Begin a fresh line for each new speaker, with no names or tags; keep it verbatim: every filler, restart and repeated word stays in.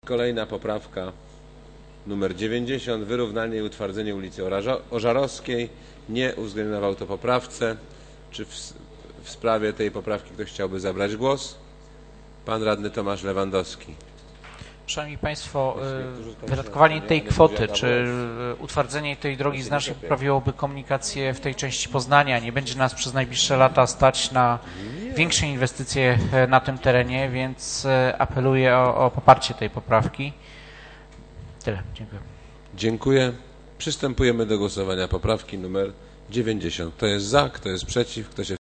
Kolejna poprawka numer dziewięćdziesiąt. Wyrównanie i utwardzenie ulicy Ożarowskiej. Nie uwzględniono w autopoprawce. Czy w, w sprawie tej poprawki ktoś chciałby zabrać głos? Pan radny Tomasz Lewandowski.
Szanowni Państwo, wydatkowanie tej kwoty, czy utwardzenie tej drogi znacznie poprawiłoby komunikację w tej części Poznania. Nie będzie nas przez najbliższe lata stać na większe inwestycje na tym terenie, więc apeluję o, o poparcie tej poprawki. Tyle. Dziękuję.
Dziękuję. Przystępujemy do głosowania poprawki numer dziewięćdziesiąt. Kto jest za, kto jest przeciw, kto się